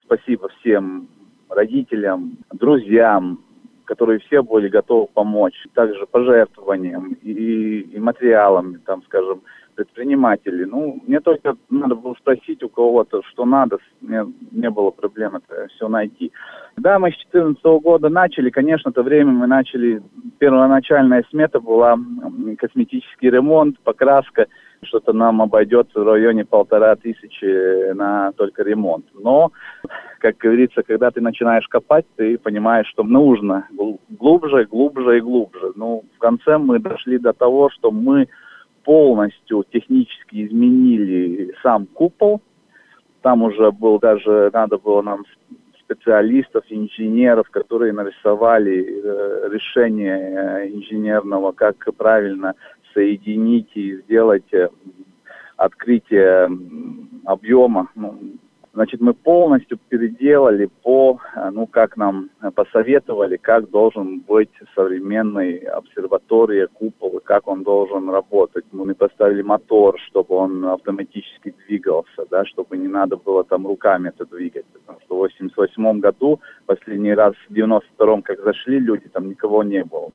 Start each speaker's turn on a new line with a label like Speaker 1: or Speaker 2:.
Speaker 1: Спасибо всем родителям, друзьям, которые все были готовы помочь, также пожертвованием и материалами, там, скажем, предприниматели. Ну, мне только надо было спросить у кого-то, что надо, мне не было проблем это все найти. Да, мы с 2014 года начали, конечно, то время мы начали, первоначальная смета была косметический ремонт, покраска, что-то нам обойдется в районе 1500 на только ремонт. Но, как говорится, когда ты начинаешь копать, ты понимаешь, что нужно глубже, глубже и глубже. Ну, в конце мы дошли до того, что мы полностью технически изменили сам купол. Там уже был даже, надо было нам специалистов, инженеров, которые нарисовали решение инженерного, как правильно соединить и сделать открытие объема. Значит, мы полностью переделали как нам посоветовали, как должен быть современный обсерватория, купол, и как он должен работать. Мы поставили мотор, чтобы он автоматически двигался, да, чтобы не надо было там руками это двигать. Потому что в 1988 году, последний раз в 1992-м, как зашли люди, там никого не было.